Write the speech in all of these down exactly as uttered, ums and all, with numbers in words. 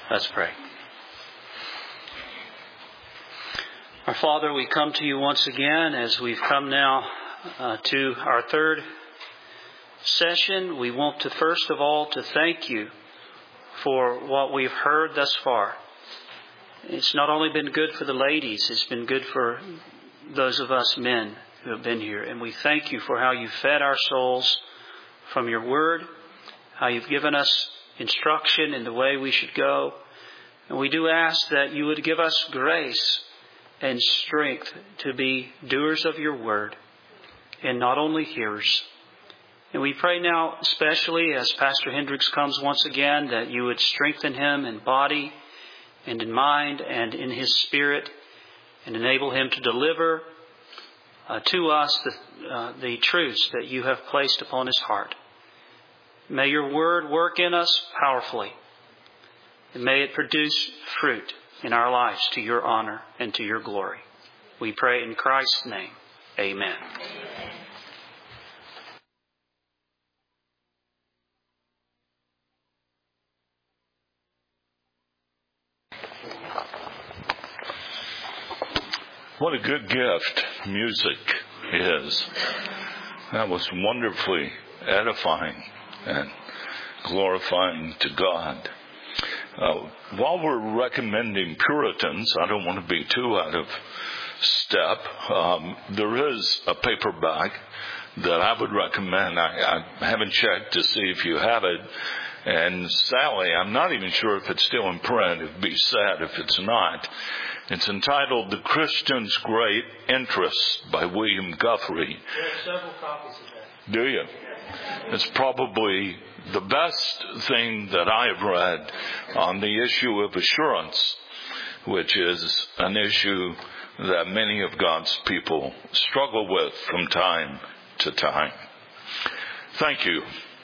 Let's pray. Our Father, we come to you once again as we've come now uh, to our third session. We want to first of all to thank you for what we've heard thus far. It's not only been good for the ladies, it's been good for those of us men who have been here. And we thank you for how you fed our souls from your word, how you've given us instruction in the way we should go. And we do ask that you would give us grace and strength to be doers of your word and not only hearers. And we pray now, especially as Pastor Hendricks comes once again, that you would strengthen him in body and in mind and in his spirit and enable him to deliver uh, to us the, uh, the truths that you have placed upon his heart. May your word work in us powerfully, and may it produce fruit in our lives to your honor and to your glory. We pray in Christ's name. Amen. Amen. What a good gift music is. That was wonderfully edifying and glorifying to God. Uh, while we're recommending Puritans, I don't want to be too out of step. Um, there is a paperback that I would recommend. I, I haven't checked to see if you have it. And Sally, I'm not even sure if it's still in print. It'd be sad if it's not. It's entitled The Christian's Great Interest by William Guthrie. There are several copies of that. Do you? It's probably the best thing that I have read on the issue of assurance, which is an issue that many of God's people struggle with from time to time. Thank you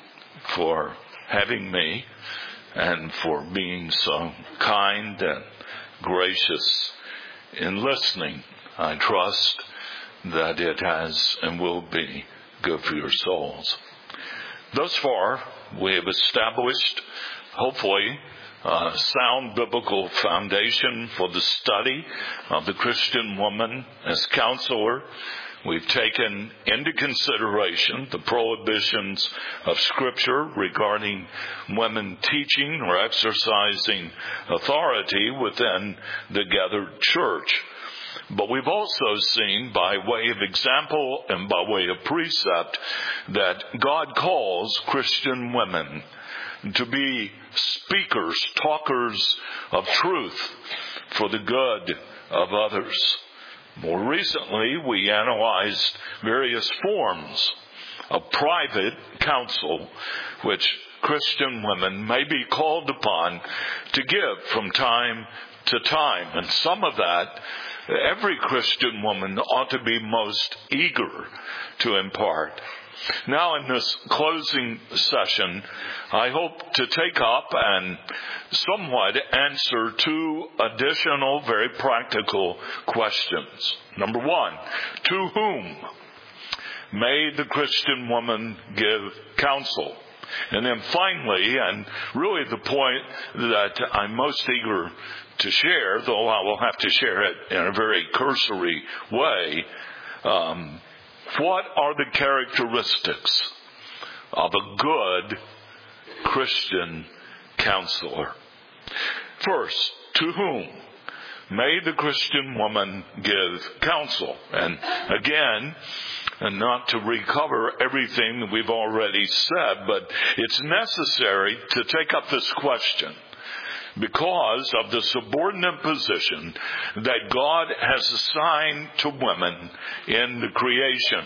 for having me and for being so kind and gracious in listening. I trust that it has and will be good for your souls. Thus far, we have established, hopefully, a sound biblical foundation for the study of the Christian woman as counselor. We've taken into consideration the prohibitions of Scripture regarding women teaching or exercising authority within the gathered church. But we've also seen, by way of example and by way of precept, that God calls Christian women to be speakers, talkers of truth for the good of others. More recently, we analyzed various forms of private counsel which Christian women may be called upon to give from time to time. And some of that, every Christian woman ought to be most eager to impart. Now, in this closing session, I hope to take up and somewhat answer two additional, very practical questions. Number one, to whom may the Christian woman give counsel? And then finally, and really the point that I'm most eager to share, though I will have to share it in a very cursory way, um, what are the characteristics of a good Christian counselor? First, to whom may the Christian woman give counsel? And again, and not to recover everything that we've already said, but it's necessary to take up this question because of the subordinate position that God has assigned to women in the creation.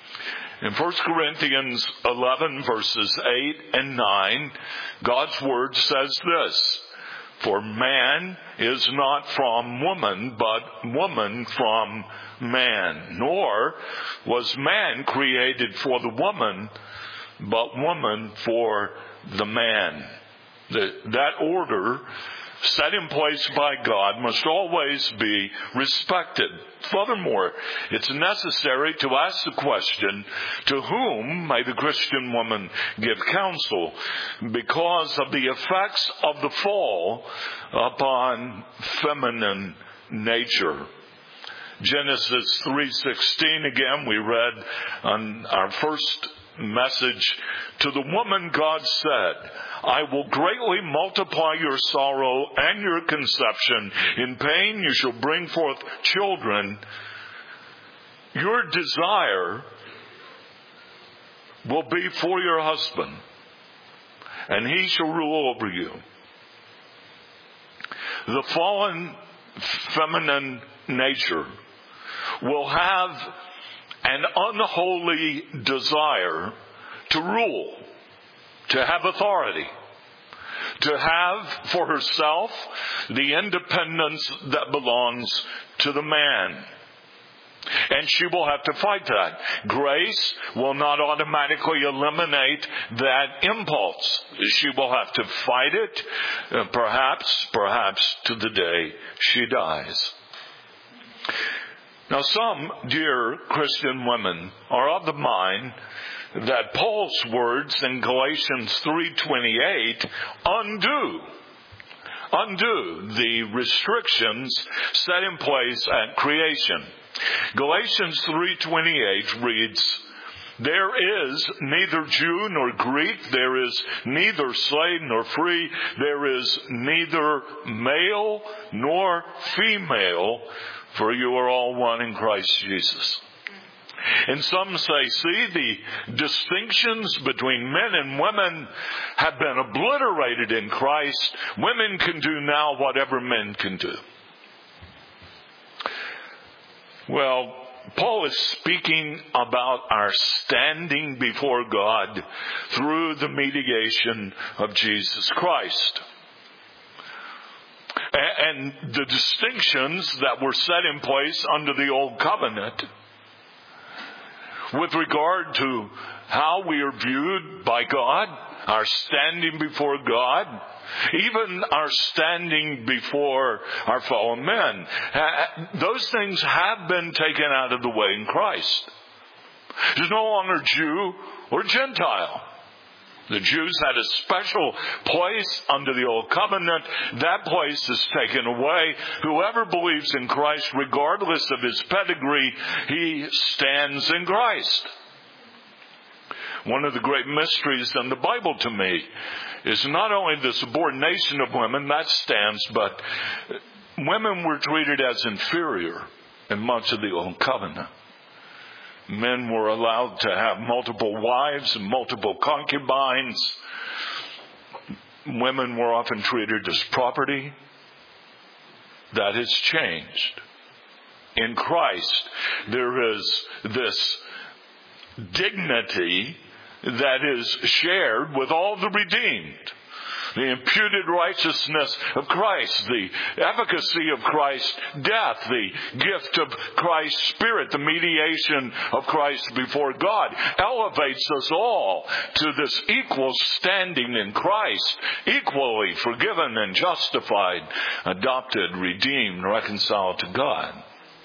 In First Corinthians eleven, verses eight and nine, God's Word says this, "For man is not from woman, but woman from man. Nor was man created for the woman, but woman for the man." The, that order set in place by God, must always be respected. Furthermore, it's necessary to ask the question, to whom may the Christian woman give counsel, because of the effects of the fall upon feminine nature. Genesis three sixteen, again, we read on our first message, to the woman God said, I will greatly multiply your sorrow and your conception. In pain you shall bring forth children. Your desire will be for your husband, and he shall rule over you. The fallen feminine nature will have an unholy desire to rule, to have authority, to have for herself the independence that belongs to the man. And she will have to fight that. Grace will not automatically eliminate that impulse. She will have to fight it, uh, perhaps, perhaps to the day she dies. Now, some dear Christian women are of the mind that Paul's words in Galatians three twenty-eight undo, undo the restrictions set in place at creation. Galatians three twenty-eight reads, there is neither Jew nor Greek, there is neither slave nor free, there is neither male nor female, for you are all one in Christ Jesus. And some say, see, the distinctions between men and women have been obliterated in Christ. Women can do now whatever men can do. Well, Paul is speaking about our standing before God through the mediation of Jesus Christ. And the distinctions that were set in place under the Old Covenant with regard to how we are viewed by God, our standing before God, even our standing before our fellow men, those things have been taken out of the way in Christ. There's no longer Jew or Gentile. The Jews had a special place under the Old Covenant. That place is taken away. Whoever believes in Christ, regardless of his pedigree, he stands in Christ. One of the great mysteries in the Bible to me is not only the subordination of women, that stands, but women were treated as inferior in much of the Old Covenant. Men were allowed to have multiple wives and multiple concubines. Women were often treated as property. That has changed. In Christ, there is this dignity that is shared with all the redeemed. The imputed righteousness of Christ, the efficacy of Christ's death, the gift of Christ's Spirit, the mediation of Christ before God, elevates us all to this equal standing in Christ, equally forgiven and justified, adopted, redeemed, reconciled to God.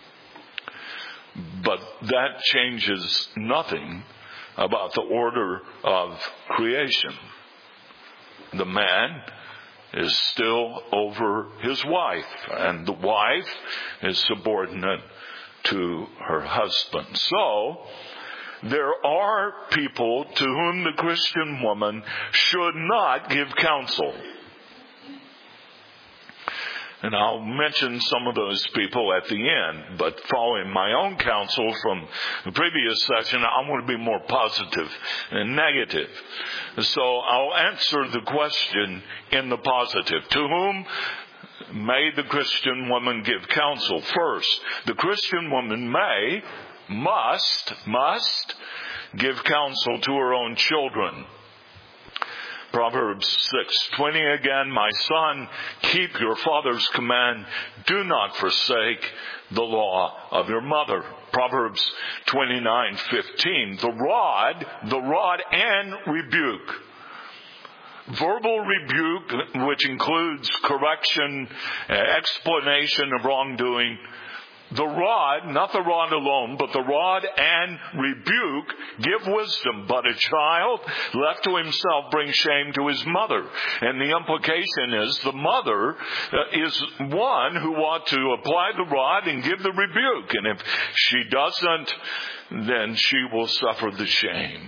But that changes nothing about the order of creation. The man is still over his wife, and the wife is subordinate to her husband. So, there are people to whom the Christian woman should not give counsel. And I'll mention some of those people at the end, but following my own counsel from the previous session, I want to be more positive and negative. So I'll answer the question in the positive. To whom may the Christian woman give counsel? First, the Christian woman may, must, must give counsel to her own children. Proverbs six twenty again, my son, keep your father's command. Do not forsake the law of your mother. Proverbs twenty-nine fifteen, the rod, the rod and rebuke. verbal rebuke, which includes correction, explanation of wrongdoing. The rod, not the rod alone, but the rod and rebuke give wisdom. But a child left to himself brings shame to his mother. And the implication is the mother is one who ought to apply the rod and give the rebuke. And if she doesn't, then she will suffer the shame.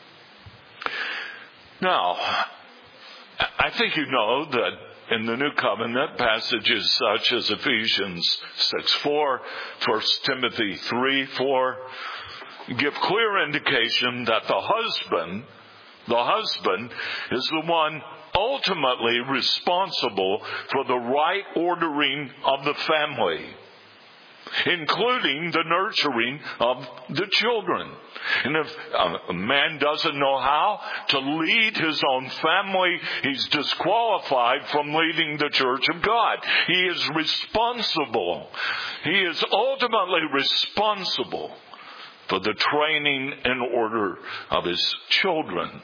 Now, I think you know that in the New Covenant, passages such as Ephesians six four, First Timothy three four, give clear indication that the husband, the husband is the one ultimately responsible for the right ordering of the family, including the nurturing of the children. And if a man doesn't know how to lead his own family, he's disqualified from leading the church of God. He is responsible. He is ultimately responsible for the training and order of his children.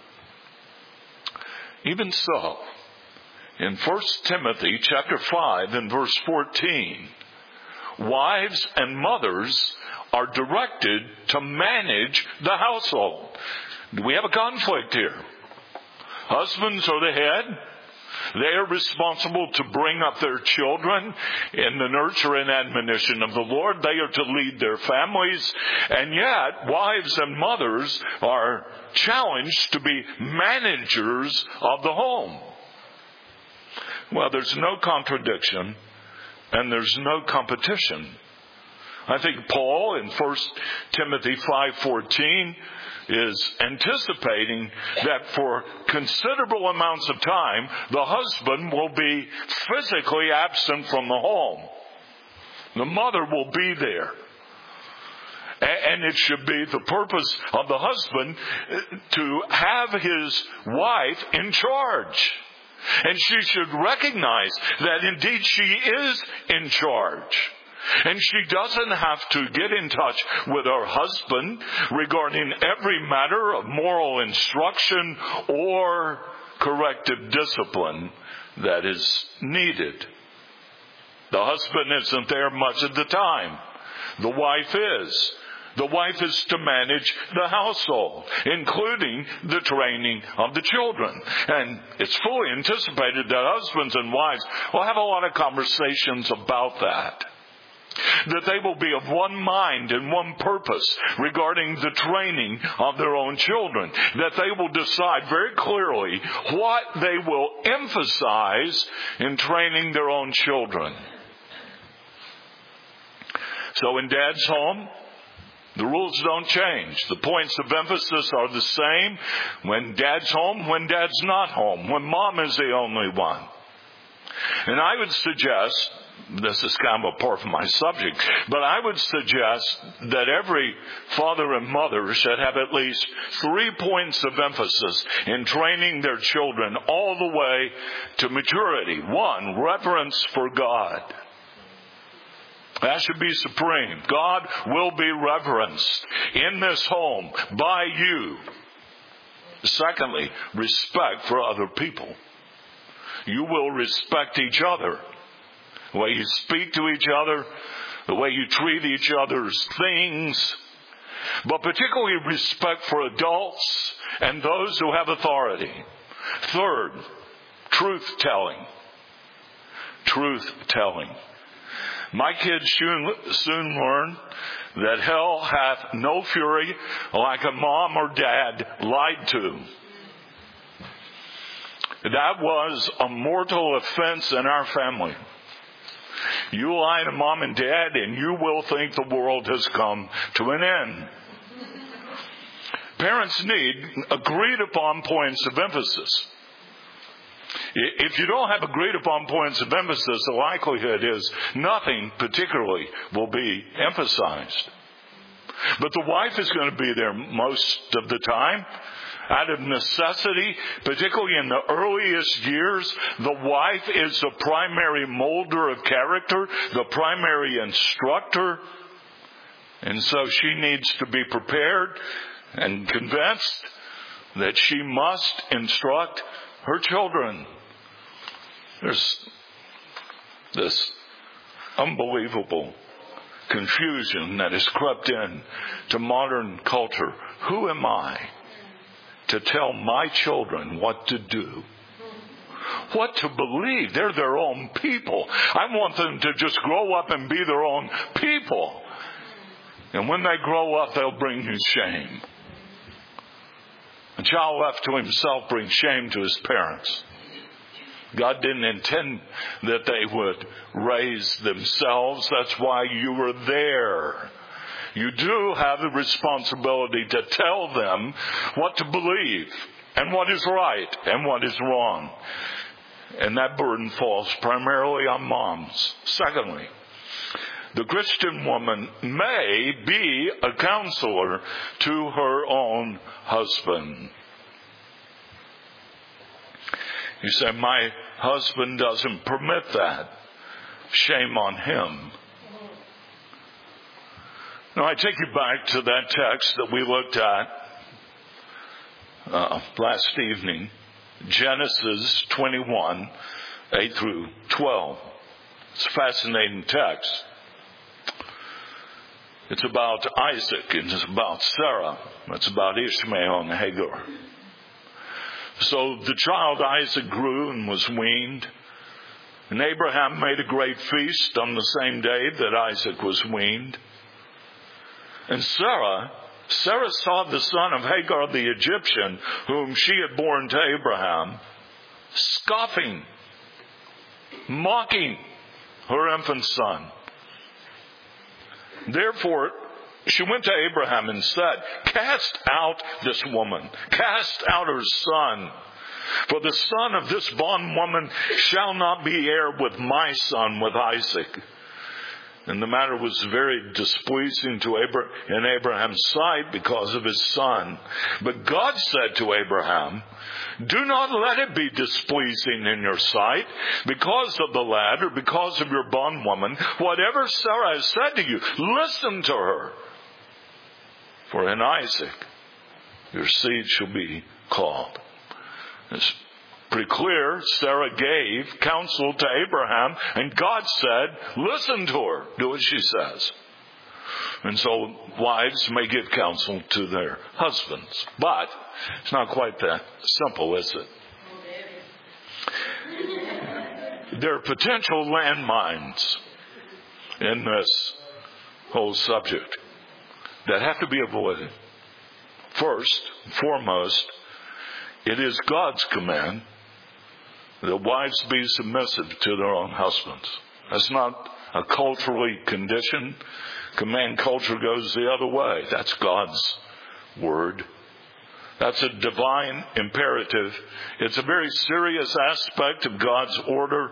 Even so, in First Timothy chapter five and verse fourteen, wives and mothers are directed to manage the household. Do we have a conflict here? Husbands are the head. They are responsible to bring up their children in the nurture and admonition of the Lord. They are to lead their families. And yet, wives and mothers are challenged to be managers of the home. Well, there's no contradiction. And there's no competition. I think Paul in First Timothy five fourteen is anticipating that for considerable amounts of time, the husband will be physically absent from the home. The mother will be there. And it should be the purpose of the husband to have his wife in charge. And she should recognize that indeed she is in charge. And she doesn't have to get in touch with her husband regarding every matter of moral instruction or corrective discipline that is needed. The husband isn't there much of the time. The wife is. The wife is to manage the household, including the training of the children. And it's fully anticipated that husbands and wives will have a lot of conversations about that. That they will be of one mind and one purpose regarding the training of their own children. That they will decide very clearly what they will emphasize in training their own children. So in Dad's home, the rules don't change. The points of emphasis are the same when Dad's home, when Dad's not home, when Mom is the only one. And I would suggest, this is kind of apart from my subject, but I would suggest that every father and mother should have at least three points of emphasis in training their children all the way to maturity. One, reverence for God. That should be supreme. God will be reverenced in this home by you. Secondly, respect for other people. You will respect each other. The way you speak to each other, the way you treat each other's things, but particularly respect for adults and those who have authority. Third, truth-telling. Truth-telling. My kids soon, soon learn that hell hath no fury like a mom or dad lied to. That was a mortal offense in our family. You lie to mom and dad and you will think the world has come to an end. Parents need agreed upon points of emphasis. If you don't have agreed upon points of emphasis, the likelihood is nothing particularly will be emphasized. But the wife is going to be there most of the time. Out of necessity, particularly in the earliest years, the wife is the primary molder of character, the primary instructor. And so she needs to be prepared and convinced that she must instruct her children. There's this unbelievable confusion that has crept in to modern culture. Who am I to tell my children what to do? What to believe? They're their own people. I want them to just grow up and be their own people. And when they grow up, they'll bring you shame. A child left to himself brings shame to his parents. God didn't intend that they would raise themselves. That's why you were there. You do have the responsibility to tell them what to believe and what is right and what is wrong. And that burden falls primarily on moms. Secondly, the Christian woman may be a counselor to her own husband. You say, my husband doesn't permit that. Shame on him. Now, I take you back to that text that we looked at uh, last evening, Genesis twenty-one, eight through twelve. It's a fascinating text. It's about Isaac, and it's about Sarah. It's about Ishmael and Hagar. So the child Isaac grew and was weaned. And Abraham made a great feast on the same day that Isaac was weaned. And Sarah, Sarah saw the son of Hagar the Egyptian, whom she had borne to Abraham, scoffing, mocking her infant son. Therefore, she went to Abraham and said, cast out this woman, cast out her son. For the son of this bondwoman shall not be heir with my son, with Isaac. And the matter was very displeasing to Abraham in Abraham's sight because of his son. But God said to Abraham, do not let it be displeasing in your sight because of the lad or because of your bondwoman. Whatever Sarah has said to you, listen to her. For in Isaac your seed shall be called. It's pretty clear. Sarah gave counsel to Abraham, and God said, listen to her. Do what she says. And so wives may give counsel to their husbands. But it's not quite that simple, is it? There are potential landmines in this whole subject that have to be avoided. First, foremost, it is God's command that wives be submissive to their own husbands. That's not a culturally conditioned command. Culture goes the other way. That's God's word. That's a divine imperative. It's a very serious aspect of God's order.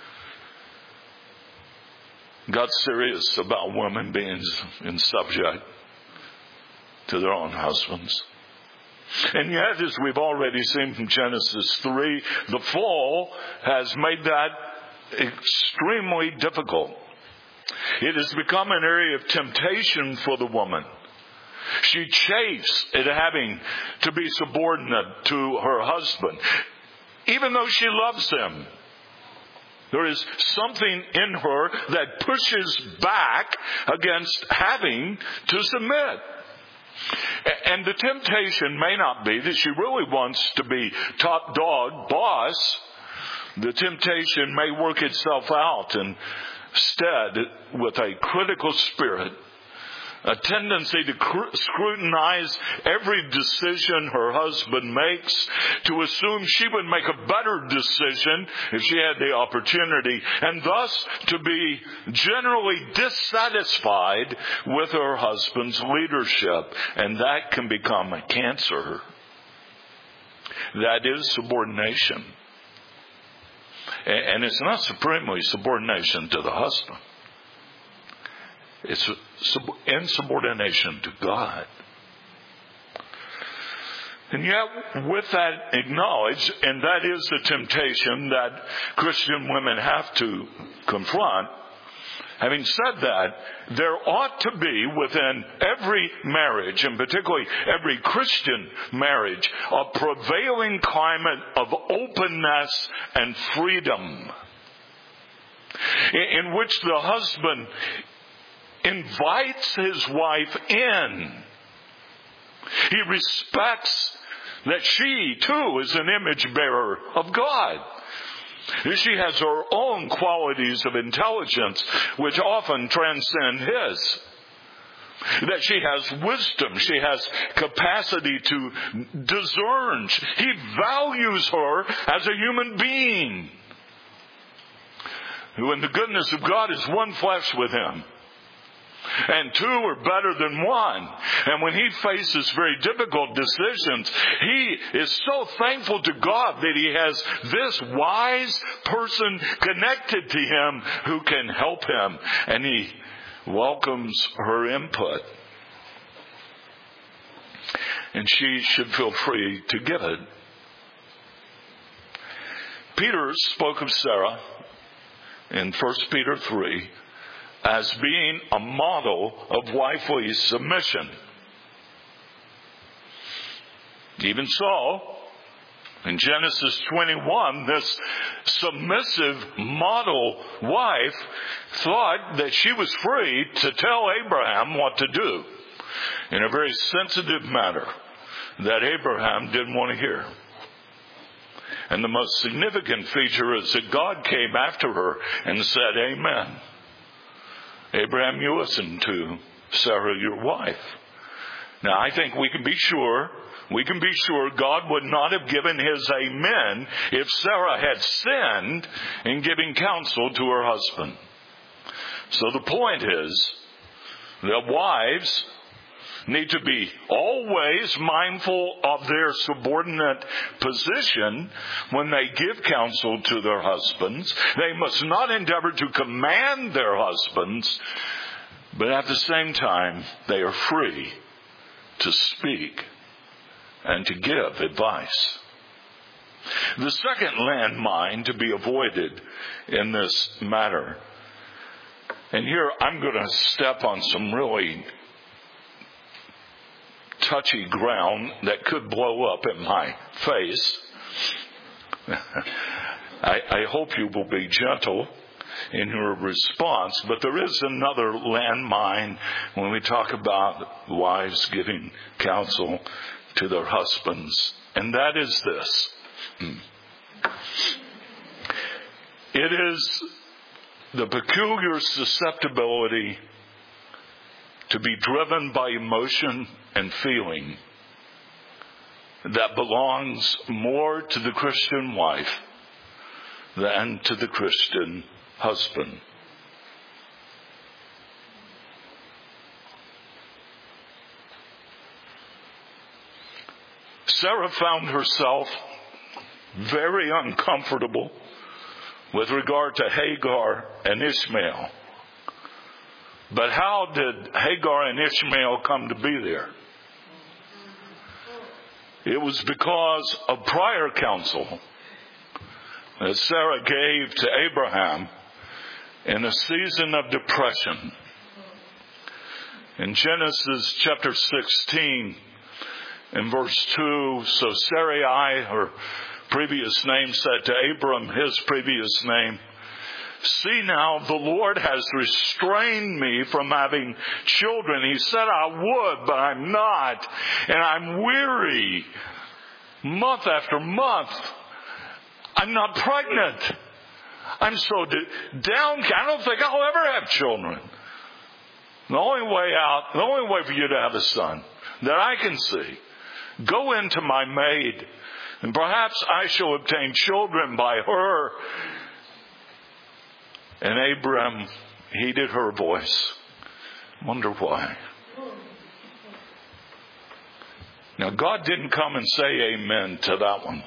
God's serious about women being in subject to their own husbands. And yet, as we've already seen from Genesis three, the fall has made that extremely difficult. It has become an area of temptation for the woman. She chafes at having to be subordinate to her husband, even though she loves him. There is something in her that pushes back against having to submit. And the temptation may not be that she really wants to be top dog boss. The temptation may work itself out instead with a critical spirit, a tendency to cr- scrutinize every decision her husband makes, to assume she would make a better decision if she had the opportunity, and thus to be generally dissatisfied with her husband's leadership. And that can become a cancer. That is subordination. And it's not supremely subordination to the husband. It's insubordination to God. And yet, with that acknowledged, and that is the temptation that Christian women have to confront, Having said that, there ought to be within every marriage, and particularly every Christian marriage, a prevailing climate of openness and freedom, in which the husband invites his wife in. He respects that she, too, is an image bearer of God. She has her own qualities of intelligence, which often transcend his. That she has wisdom. She has capacity to discern. He values her as a human being, who in the goodness of God is one flesh with him. And two are better than one. And when he faces very difficult decisions, he is so thankful to God that he has this wise person connected to him who can help him. And he welcomes her input. And she should feel free to give it. Peter spoke of Sarah in First Peter three as being a model of wifely submission. Even so, in Genesis twenty-one, this submissive model wife thought that she was free to tell Abraham what to do in a very sensitive matter that Abraham didn't want to hear. And the most significant feature is that God came after her and said, "Amen. Abraham, you listen to Sarah, your wife." Now, I think we can be sure, we can be sure God would not have given his amen if Sarah had sinned in giving counsel to her husband. So the point is that wives need to be always mindful of their subordinate position when they give counsel to their husbands. They must not endeavor to command their husbands, but at the same time, they are free to speak and to give advice. The second landmine to be avoided in this matter, and here I'm going to step on some really touchy ground that could blow up in my face. I, I hope you will be gentle in your response, but there is another landmine when we talk about wives giving counsel to their husbands, and that is this. It is the peculiar susceptibility to be driven by emotion and feeling that belongs more to the Christian wife than to the Christian husband. Sarah found herself very uncomfortable with regard to Hagar and Ishmael. But how did Hagar and Ishmael come to be there? It was because of prior counsel that Sarah gave to Abraham in a season of depression. In Genesis chapter sixteen, in verse two, so Sarai, her previous name, said to Abram, his previous name, "See now, the Lord has restrained me from having children. He said I would, but I'm not. And I'm weary. Month after month, I'm not pregnant. I'm so d- down. I don't think I'll ever have children. The only way out, the only way for you to have a son that I can see, go into my maid, and perhaps I shall obtain children by her." And Abram heeded her voice. Wonder why. Now, God didn't come and say amen to that one.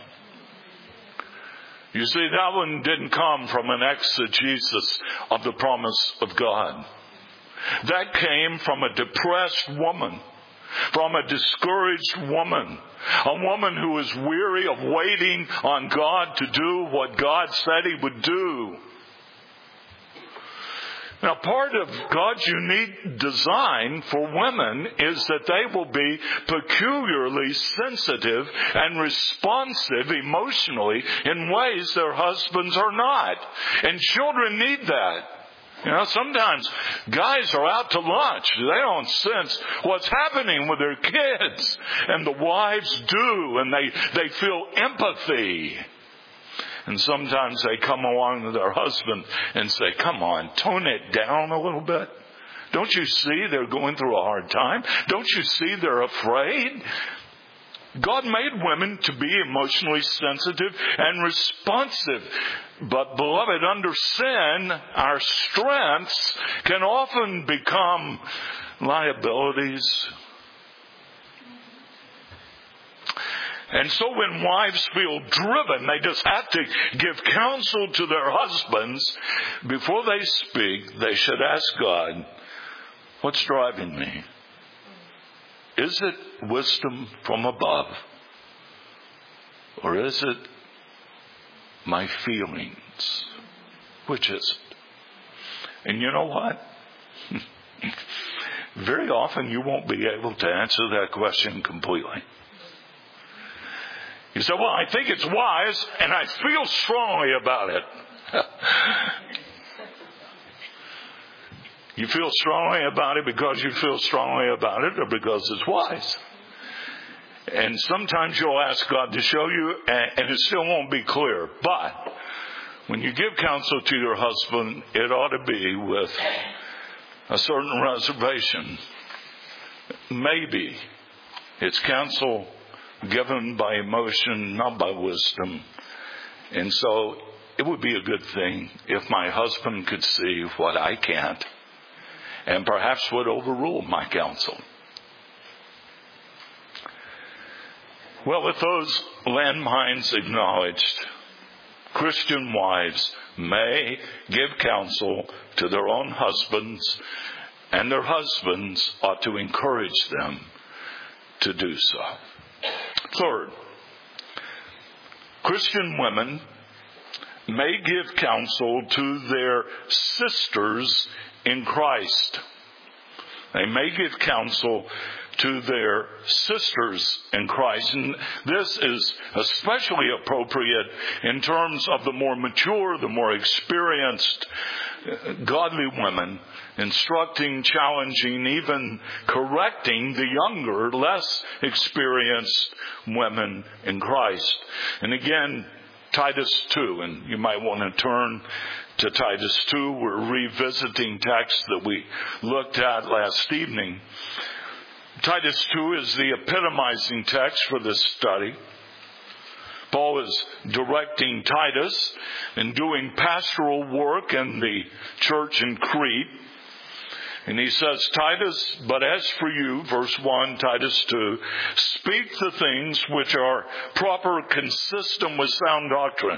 You see, that one didn't come from an exegesis of the promise of God. That came from a depressed woman, from a discouraged woman, a woman who was weary of waiting on God to do what God said he would do. Now, part of God's unique design for women is that they will be peculiarly sensitive and responsive emotionally in ways their husbands are not. And children need that. You know, sometimes guys are out to lunch. They don't sense what's happening with their kids. And the wives do, and they, they feel empathy. And sometimes they come along to their husband and say, come on, tone it down a little bit. Don't you see they're going through a hard time? Don't you see they're afraid? God made women to be emotionally sensitive and responsive. But, beloved, under sin, our strengths can often become liabilities. And so when wives feel driven, they just have to give counsel to their husbands. Before they speak, they should ask God, what's driving me? Is it wisdom from above? Or is it my feelings? Which is it? And you know what? Very often you won't be able to answer that question completely. You say, well, I think it's wise, and I feel strongly about it. You feel strongly about it because you feel strongly about it, or because it's wise? And sometimes you'll ask God to show you, and it still won't be clear. But when you give counsel to your husband, it ought to be with a certain reservation. Maybe it's counsel given by emotion, not by wisdom. And so it would be a good thing if my husband could see what I can't, and perhaps would overrule my counsel. Well, with those landmines acknowledged, Christian wives may give counsel to their own husbands, and their husbands ought to encourage them to do so. Third, Christian women may give counsel to their sisters in Christ. They may give counsel to their sisters in Christ. And this is especially appropriate in terms of the more mature, the more experienced, godly women, instructing, challenging, even correcting the younger, less experienced women in Christ. And again, Titus two, and you might want to turn to Titus two. We're revisiting texts that we looked at last evening. Titus two is the epitomizing text for this study. Paul is directing Titus and doing pastoral work in the church in Crete. And he says, Titus, but as for you, verse one, Titus two, speak the things which are proper, consistent with sound doctrine.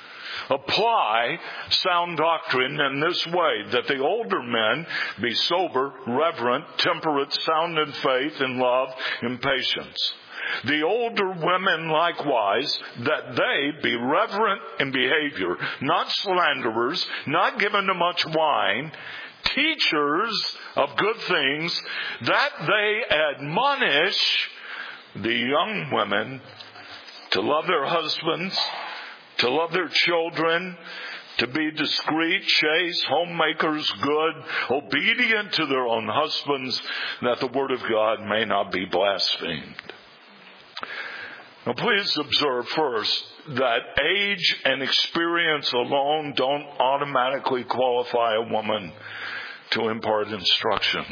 Apply sound doctrine in this way, that the older men be sober, reverent, temperate, sound in faith, in love, in patience. The older women likewise, that they be reverent in behavior, not slanderers, not given to much wine, teachers of good things, that they admonish the young women to love their husbands, to love their children, to be discreet, chaste, homemakers, good, obedient to their own husbands, that the word of God may not be blasphemed. Now please observe first that age and experience alone don't automatically qualify a woman to impart instruction.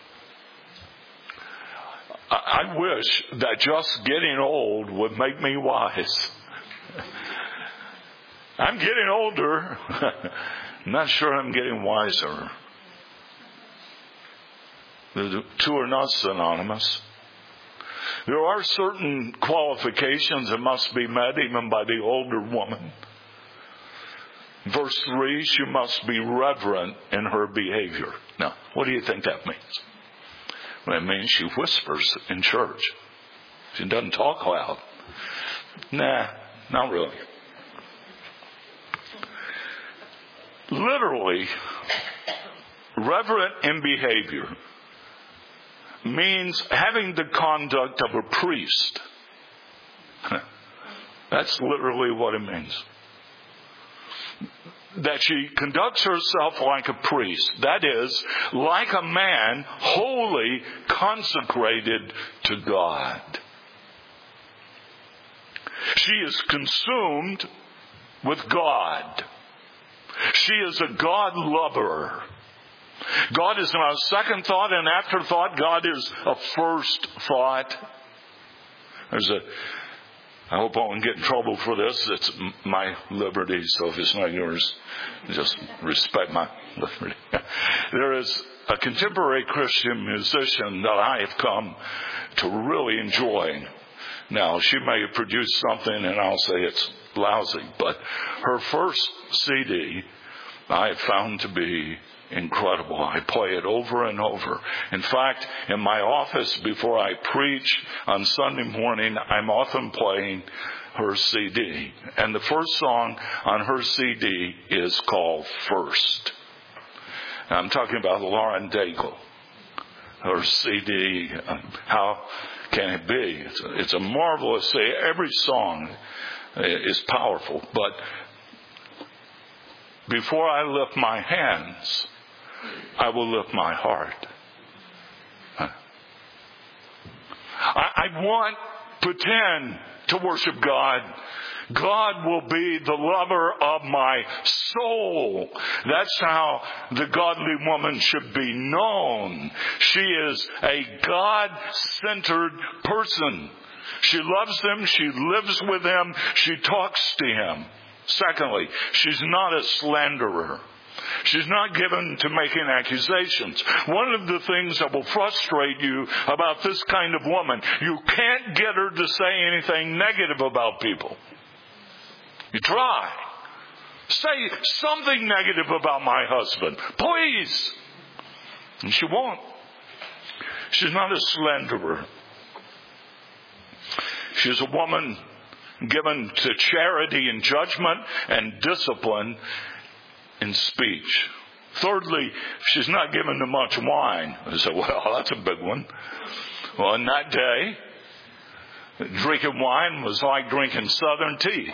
I wish that just getting old would make me wise. I'm getting older. I'm not sure I'm getting wiser. The two are not synonymous. There are certain qualifications that must be met even by the older woman. Verse three, she must be reverent in her behavior. Now, what do you think that means? Well, it means she whispers in church. She doesn't talk loud. Nah, not really. Literally, reverent in behavior means having the conduct of a priest. That's literally what it means. That she conducts herself like a priest. That is, like a man wholly consecrated to God. She is consumed with God. She is a God lover. God is not a second thought, an afterthought. God is a first thought. There's a, I hope I won't get in trouble for this. It's my liberty, so if it's not yours, just respect my liberty. There is a contemporary Christian musician that I have come to really enjoy. Now, she may have produced something and I'll say it's lousy, but her first C D I have found to be incredible. I play it over and over. In fact, in my office before I preach on Sunday morning, I'm often playing her C D. And the first song on her C D is called First. And I'm talking about Lauren Daigle. Her C D, How Can It Be? It's a, it's a marvelous C D. Every song is powerful. But before I lift my hands, I will lift my heart. I, I want, pretend to worship God. God will be the lover of my soul. That's how the godly woman should be known. She is a God-centered person. She loves him. She lives with him. She talks to him. Secondly, she's not a slanderer. She's not given to making accusations. One of the things that will frustrate you about this kind of woman, you can't get her to say anything negative about people. You try. Say something negative about my husband, please. And she won't. She's not a slanderer. She's a woman given to charity in judgment and discipline in speech. Thirdly, she's not given to much wine. I say, well, that's a big one. Well, in that day, drinking wine was like drinking Southern tea.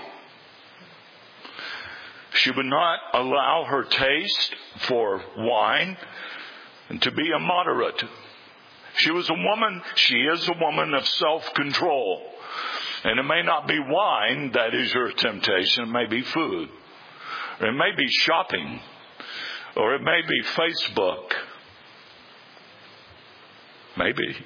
She would not allow her taste for wine to be immoderate. She was a woman, she is a woman of self-control. And it may not be wine that is your temptation. It may be food. Or it may be shopping. Or it may be Facebook. Maybe.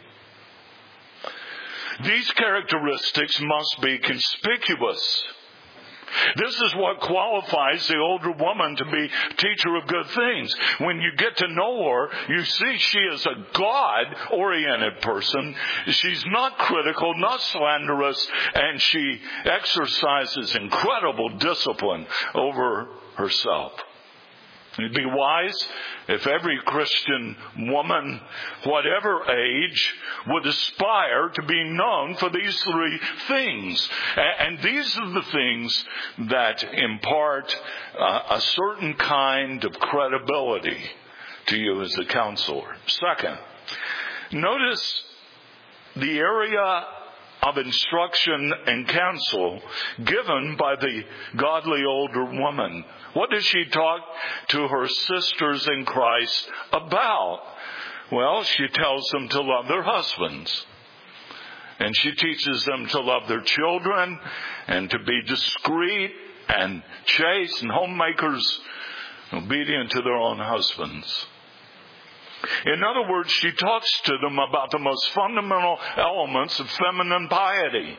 These characteristics must be conspicuous. This is what qualifies the older woman to be teacher of good things. When you get to know her, you see she is a God-oriented person. She's not critical, not slanderous, and she exercises incredible discipline over herself. It'd be wise if every Christian woman, whatever age, would aspire to be known for these three things. And these are the things that impart uh, a certain kind of credibility to you as a counselor. Second, notice the area of instruction and counsel given by the godly older woman. What does she talk to her sisters in Christ about? Well, she tells them to love their husbands. And she teaches them to love their children and to be discreet and chaste and homemakers, obedient to their own husbands. In other words, she talks to them about the most fundamental elements of feminine piety.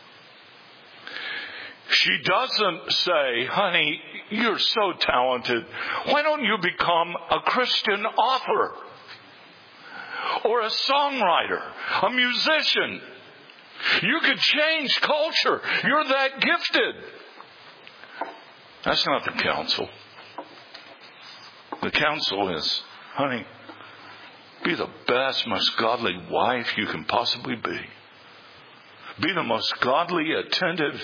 She doesn't say, honey, you're so talented. Why don't you become a Christian author? Or a songwriter? A musician? You could change culture. You're that gifted. That's not the counsel. The counsel is, honey, be the best, most godly wife you can possibly be. Be the most godly, attentive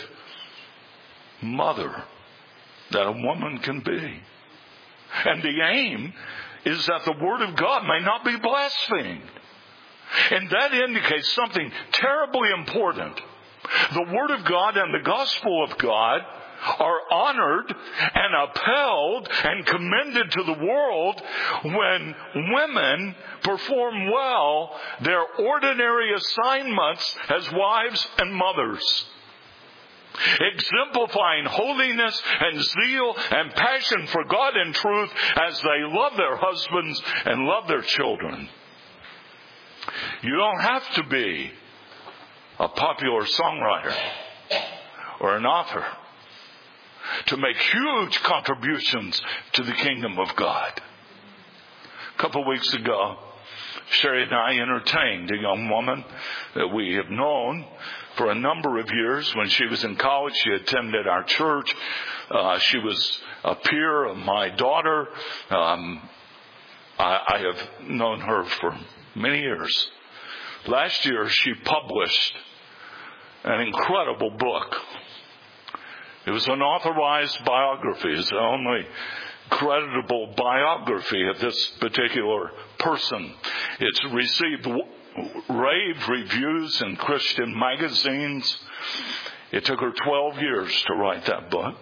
mother that a woman can be. And the aim is that the Word of God may not be blasphemed. And that indicates something terribly important. The Word of God and the gospel of God are honored and upheld and commended to the world when women perform well their ordinary assignments as wives and mothers, exemplifying holiness and zeal and passion for God and truth as they love their husbands and love their children. You don't have to be a popular songwriter or an author to make huge contributions to the kingdom of God. A couple of weeks ago, Sherry and I entertained a young woman that we have known for a number of years. When she was in college, she attended our church. Uh, she was a peer of my daughter. Um, I, I have known her for many years. Last year, she published an incredible book. It was an authorized biography. It's the only creditable biography of this particular person. It's received rave reviews in Christian magazines. It took her twelve years to write that book.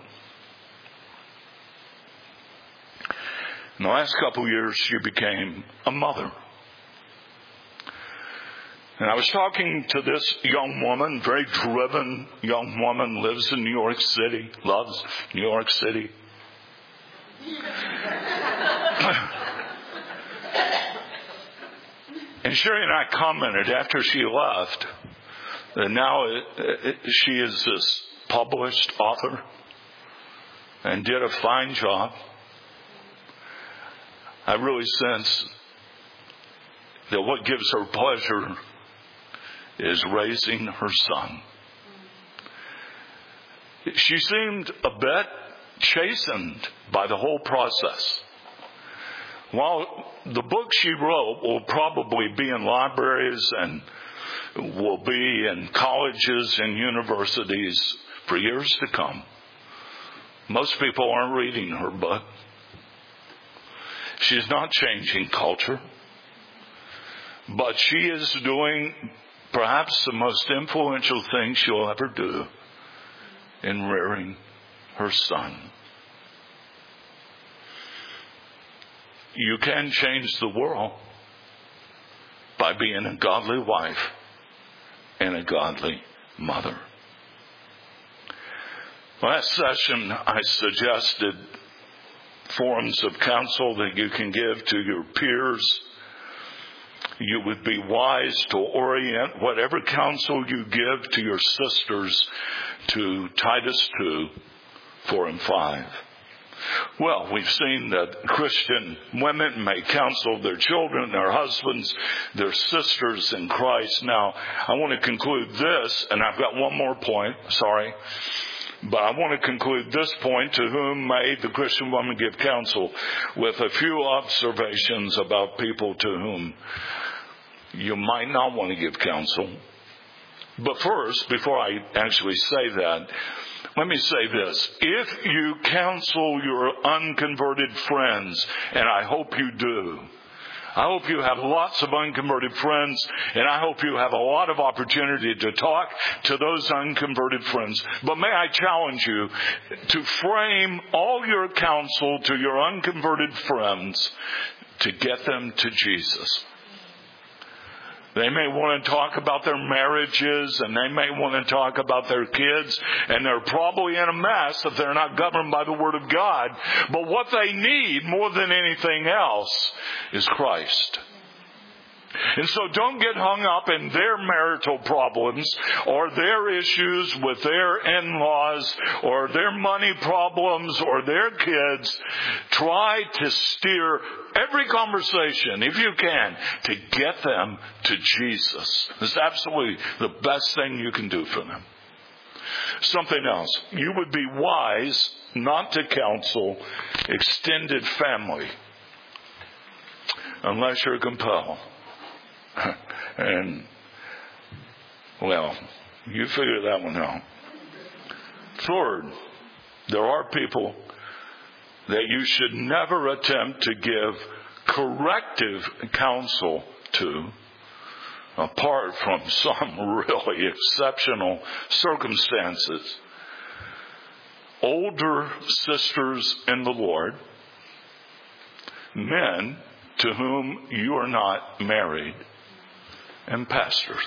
In the last couple of years, she became a mother. And I was talking to this young woman, very driven young woman, lives in New York City, loves New York City. And Sherry and I commented after she left that now it, it, she is this published author and did a fine job. I really sense that what gives her pleasure is raising her son. She seemed a bit chastened by the whole process. While the book she wrote will probably be in libraries and will be in colleges and universities for years to come, most people aren't reading her book. She's not changing culture, but she is doing perhaps the most influential thing she'll ever do in rearing her son. You can change the world by being a godly wife and a godly mother. Last session, I suggested forms of counsel that you can give to your peers. You would be wise to orient whatever counsel you give to your sisters to Titus two, four and five. Well, we've seen that Christian women may counsel their children, their husbands, their sisters in Christ. Now, I want to conclude this, and I've got one more point, sorry. But I want to conclude this point: to whom may the Christian woman give counsel, with a few observations about people to whom you might not want to give counsel. But first, before I actually say that, let me say this. If you counsel your unconverted friends, and I hope you do, I hope you have lots of unconverted friends, and I hope you have a lot of opportunity to talk to those unconverted friends. But may I challenge you to frame all your counsel to your unconverted friends to get them to Jesus. They may want to talk about their marriages, and they may want to talk about their kids, and they're probably in a mess if they're not governed by the Word of God. But what they need more than anything else is Christ. And so don't get hung up in their marital problems or their issues with their in-laws or their money problems or their kids. Try to steer every conversation, if you can, to get them to Jesus. It's absolutely the best thing you can do for them. Something else. You would be wise not to counsel extended family unless you're compelled. And, well, you figure that one out. Third, there are people that you should never attempt to give corrective counsel to, apart from some really exceptional circumstances, older sisters in the Lord, men to whom you are not married, and pastors.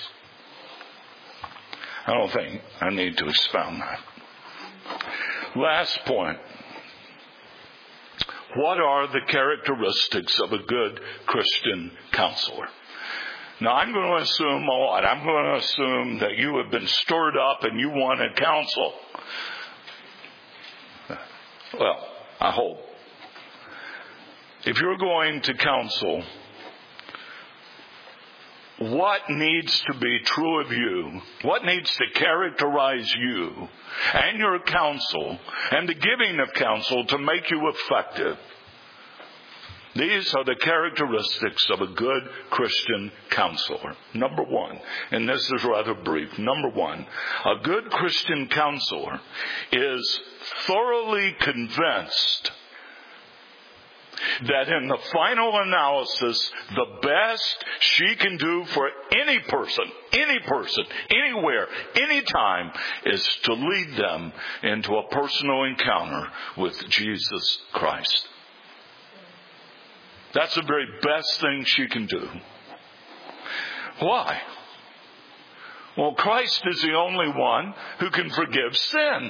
I don't think I need to expound that. Last point. What are the characteristics of a good Christian counselor? Now, I'm going to assume a lot. I'm going to assume that you have been stirred up and you want to counsel. Well, I hope. If you're going to counsel, what needs to be true of you, what needs to characterize you and your counsel and the giving of counsel to make you effective? These are the characteristics of a good Christian counselor. Number one, and this is rather brief. Number one, a good Christian counselor is thoroughly convinced that in the final analysis, the best she can do for any person, any person, anywhere, anytime, is to lead them into a personal encounter with Jesus Christ. That's the very best thing she can do. Why? Well, Christ is the only one who can forgive sin.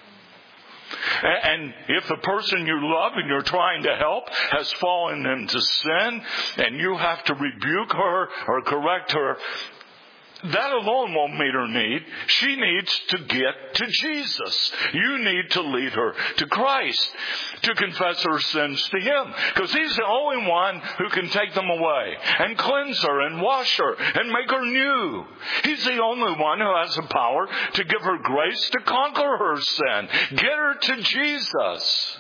And if the person you love and you're trying to help has fallen into sin and you have to rebuke her or correct her, that alone won't meet her need. She needs to get to Jesus. You need to lead her to Christ, to confess her sins to Him, because He's the only one who can take them away and cleanse her and wash her and make her new. He's the only one who has the power to give her grace to conquer her sin. Get her to Jesus.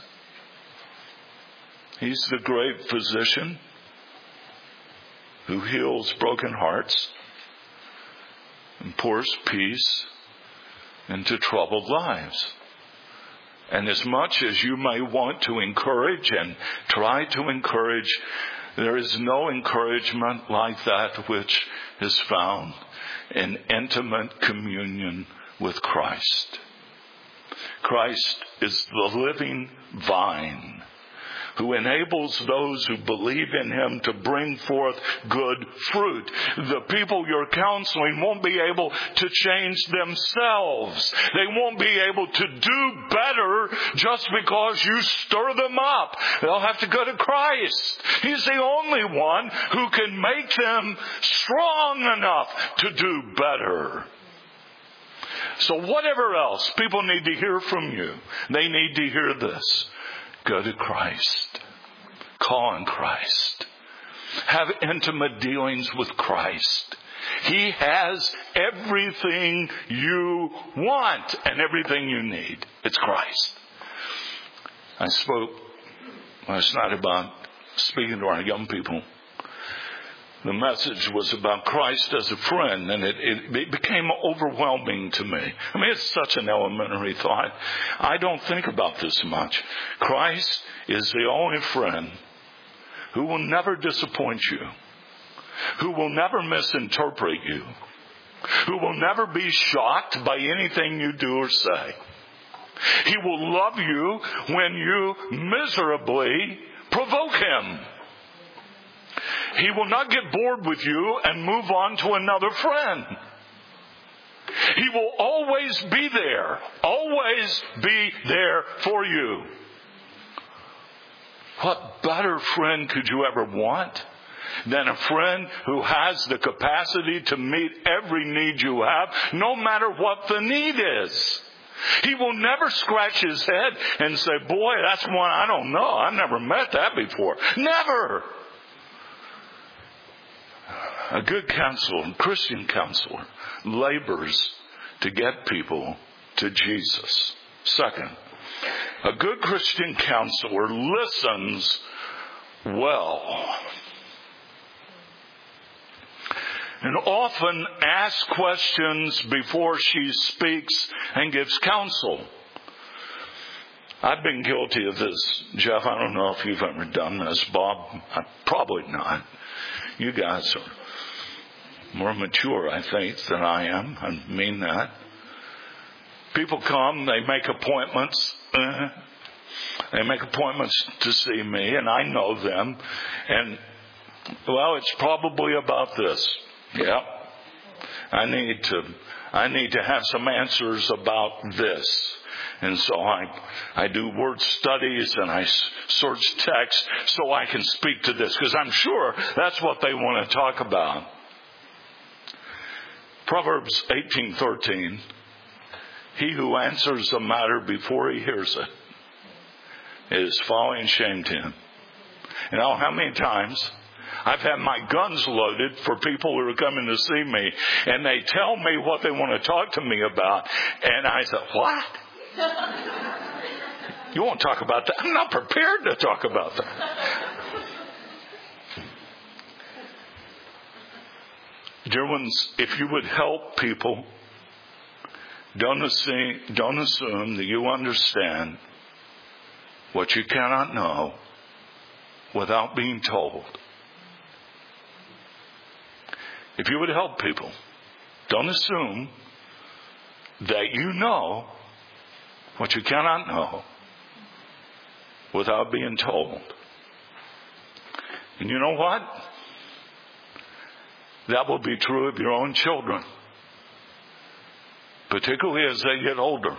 He's the great physician who heals broken hearts and pours peace into troubled lives. And as much as you may want to encourage and try to encourage, there is no encouragement like that which is found in intimate communion with Christ. Christ is the living vine who enables those who believe in Him to bring forth good fruit. The people you're counseling won't be able to change themselves. They won't be able to do better just because you stir them up. They'll have to go to Christ. He's the only one who can make them strong enough to do better. So whatever else people need to hear from you, they need to hear this. Go to Christ. Call on Christ. Have intimate dealings with Christ. He has everything you want and everything you need. It's Christ. I spoke last night about speaking to our young people. The message was about Christ as a friend, and it, it, it became overwhelming to me. I mean, it's such an elementary thought. I don't think about this much. Christ is the only friend who will never disappoint you, who will never misinterpret you, who will never be shocked by anything you do or say. He will love you when you miserably provoke Him. He will not get bored with you and move on to another friend. He will always be there, always be there for you. What better friend could you ever want than a friend who has the capacity to meet every need you have, no matter what the need is? He will never scratch his head and say, boy, that's one I don't know. I've never met that before. Never. A good counselor, Christian counselor, labors to get people to Jesus. Second, a good Christian counselor listens well and often asks questions before she speaks and gives counsel. I've been guilty of this. Jeff, I don't know if you've ever done this. Bob, probably not. You guys are more mature, I think, than I am. I mean that. People come, they make appointments. Uh, they make appointments to see me, and I know them. And, well, it's probably about this. Yeah. I need to, I need to have some answers about this. And so I, I do word studies and I search text so I can speak to this, because I'm sure that's what they want to talk about. Proverbs eighteen thirteen. He who answers a matter before he hears it is folly and shame to him. You know how many times I've had my guns loaded for people who are coming to see me, and they tell me what they want to talk to me about, and I say, what? You won't talk about that? I'm not prepared to talk about that. Dear ones, if you would help people, don't assume, don't assume that you understand what you cannot know without being told. If you would help people, don't assume that you know what you cannot know without being told. And you know what? That will be true of your own children, particularly as they get older.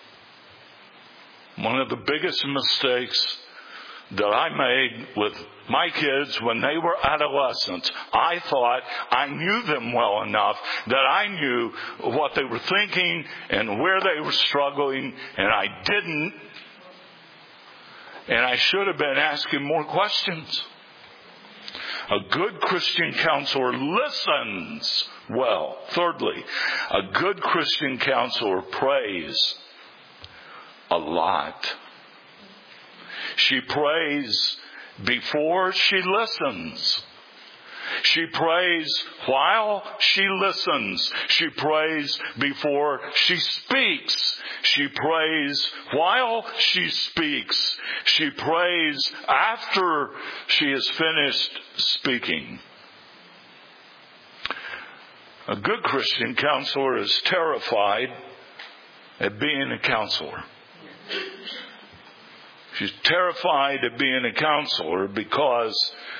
One of the biggest mistakes that I made with my kids when they were adolescents, I thought I knew them well enough that I knew what they were thinking and where they were struggling, and I didn't. And I should have been asking more questions. A good Christian counselor listens well. Thirdly, a good Christian counselor prays a lot. She prays before she listens. She prays while she listens. She prays before she speaks. She prays while she speaks. She prays after she has finished speaking. A good Christian counselor is terrified at being a counselor. She's terrified of being a counselor because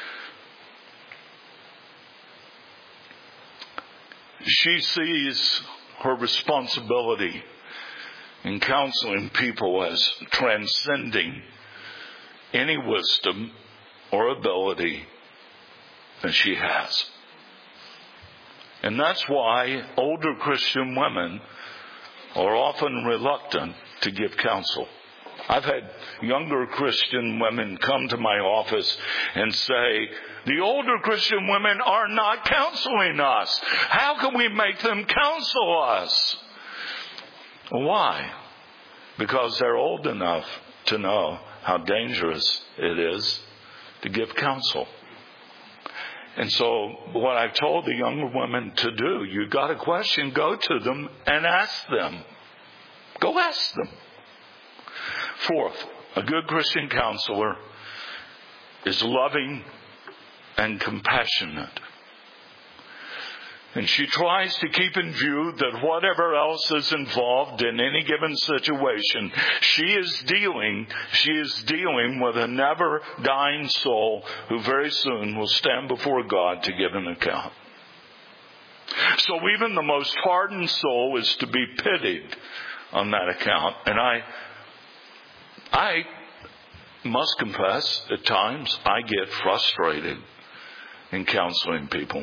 she sees her responsibility in counseling people as transcending any wisdom or ability that she has. And that's why older Christian women are often reluctant to give counsel. I've had younger Christian women come to my office and say, the older Christian women are not counseling us. How can we make them counsel us? Why? Because they're old enough to know how dangerous it is to give counsel. And so what I've told the younger women to do, you got a question, go to them and ask them. Go ask them. Fourth, a good Christian counselor is loving and compassionate. And she tries to keep in view that whatever else is involved in any given situation, she is dealing, she is dealing with a never dying soul who very soon will stand before God to give an account. So even the most hardened soul is to be pitied on that account. And I I must confess, at times I get frustrated in counseling people.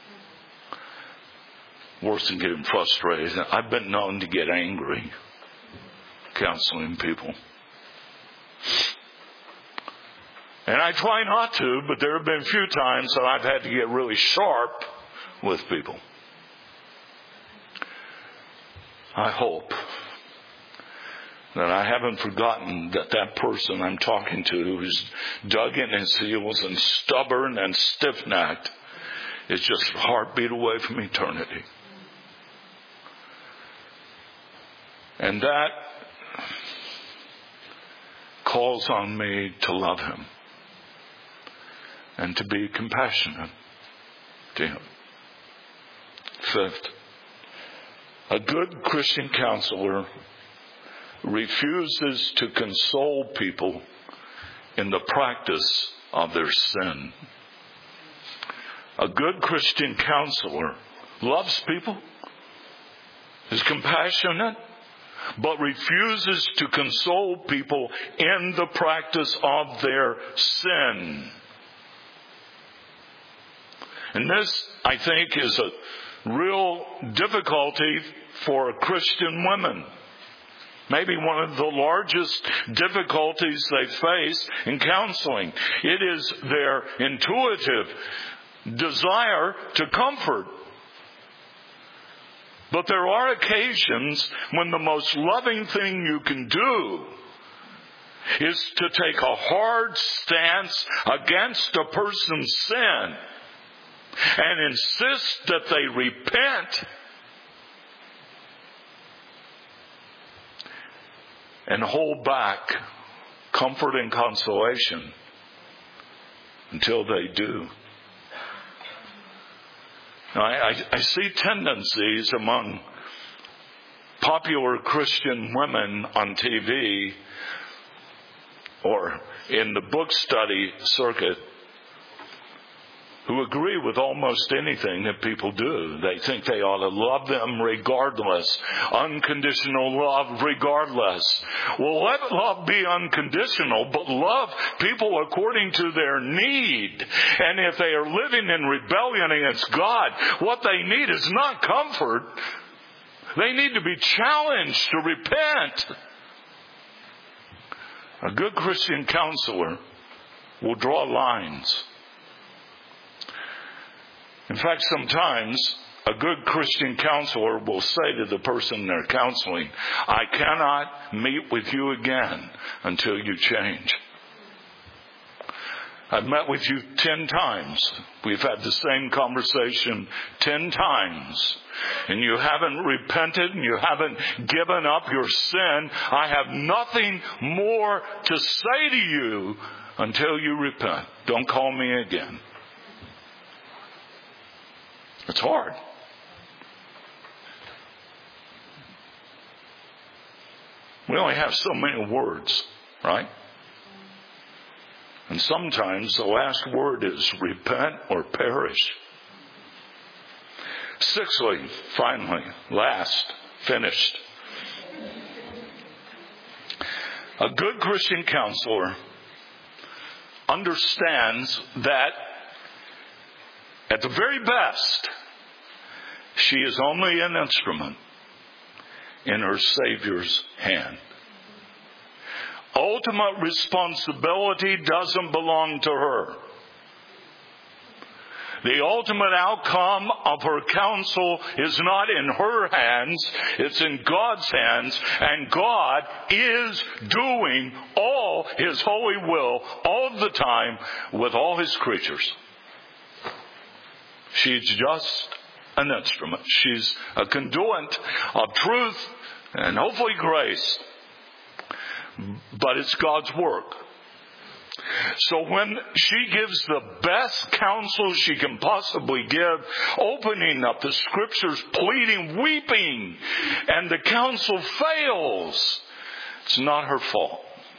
Worse than getting frustrated, I've been known to get angry counseling people. And I try not to, but there have been a few times that I've had to get really sharp with people. I hope that I haven't forgotten that that person I'm talking to who's dug in his heels and stubborn and stiff-necked is just a heartbeat away from eternity. And that calls on me to love him and to be compassionate to him. Fifth, a good Christian counselor refuses to console people in the practice of their sin. A good Christian counselor loves people, is compassionate, but refuses to console people in the practice of their sin. And this, I think, is a real difficulty for Christian women. Maybe one of the largest difficulties they face in counseling. It is their intuitive desire to comfort. But there are occasions when the most loving thing you can do is to take a hard stance against a person's sin and insist that they repent and hold back comfort and consolation until they do. Now, I, I, I see tendencies among popular Christian women on T V or in the book study circuit who agree with almost anything that people do. They think they ought to love them regardless. Unconditional love regardless. Well, let love be unconditional, but love people according to their need. And if they are living in rebellion against God, what they need is not comfort. They need to be challenged to repent. A good Christian counselor will draw lines. In fact, sometimes a good Christian counselor will say to the person they're counseling, I cannot meet with you again until you change. I've met with you ten times. We've had the same conversation ten times. And you haven't repented and you haven't given up your sin. I have nothing more to say to you until you repent. Don't call me again. It's hard. We only have so many words, right? And sometimes the last word is repent or perish. Sixthly, finally, last, finished. A good Christian counselor understands that at the very best, she is only an instrument in her Savior's hand. Ultimate responsibility doesn't belong to her. The ultimate outcome of her counsel is not in her hands, it's in God's hands, and God is doing all His holy will all the time with all His creatures. She's just an instrument. She's a conduit of truth and hopefully grace. But it's God's work. So when she gives the best counsel she can possibly give, opening up the scriptures, pleading, weeping, and the counsel fails, it's not her fault.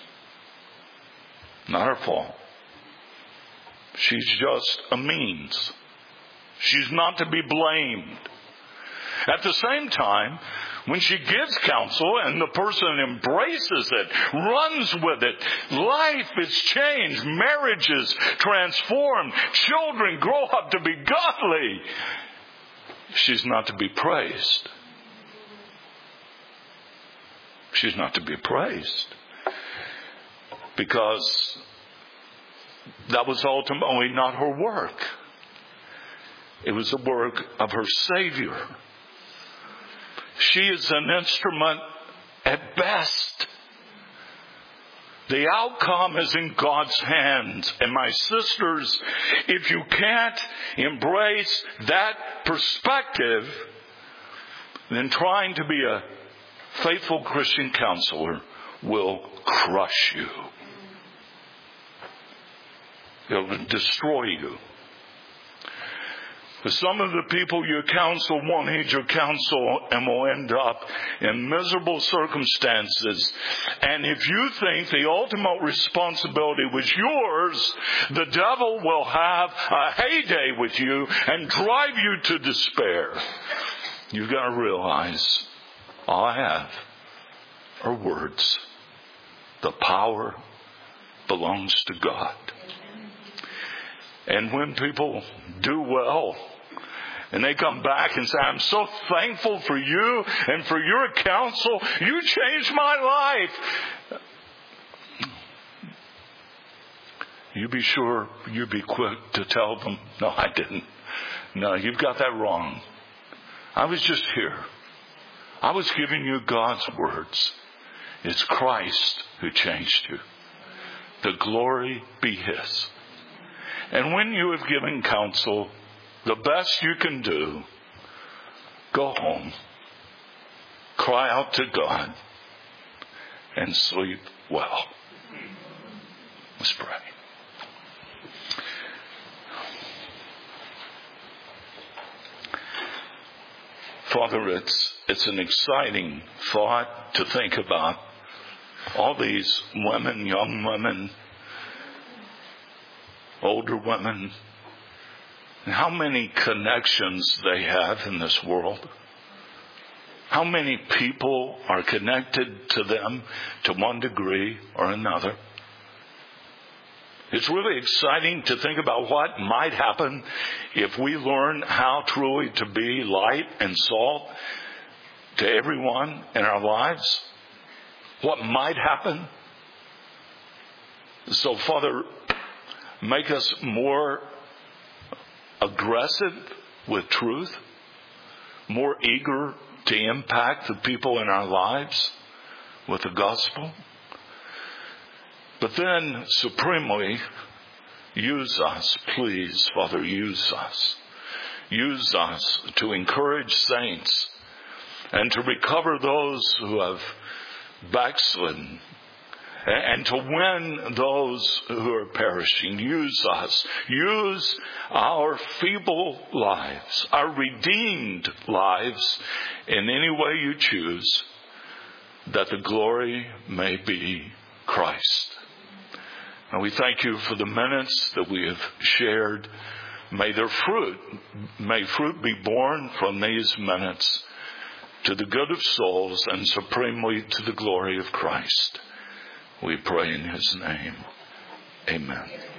Not her fault. She's just a means. She's not to be blamed. At the same time, when she gives counsel and the person embraces it, runs with it, life is changed, marriages transformed, children grow up to be godly, she's not to be praised. She's not to be praised. Because that was ultimately not her work. It was the work of her Savior. She is an instrument at best. The outcome is in God's hands. And my sisters, if you can't embrace that perspective, then trying to be a faithful Christian counselor will crush you. It'll destroy you. Some of the people you counsel won't heed your counsel and will end up in miserable circumstances. And if you think the ultimate responsibility was yours, the devil will have a heyday with you and drive you to despair. You've got to realize all I have are words. The power belongs to God. And when people do well, and they come back and say, I'm so thankful for you and for your counsel. You changed my life. You be sure, you be quick to tell them, no, I didn't. No, you've got that wrong. I was just here. I was giving you God's words. It's Christ who changed you. The glory be His. And when you have given counsel, the best you can do, go home, cry out to God, and sleep well. Let's pray. Father, it's, it's an exciting thought to think about all these women, young women, older women, and how many connections they have in this world. How many people are connected to them to one degree or another. It's really exciting to think about what might happen if we learn how truly to be light and salt to everyone in our lives. What might happen. So, Father, make us more aggressive with truth, more eager to impact the people in our lives with the gospel. But then, supremely, use us, please, Father, use us. Use us to encourage saints and to recover those who have backslidden, and to win those who are perishing. Use us. Use our feeble lives, our redeemed lives, in any way you choose, that the glory may be Christ. And we thank you for the minutes that we have shared. May their fruit, may fruit be born from these minutes to the good of souls and supremely to the glory of Christ. We pray in His name. Amen.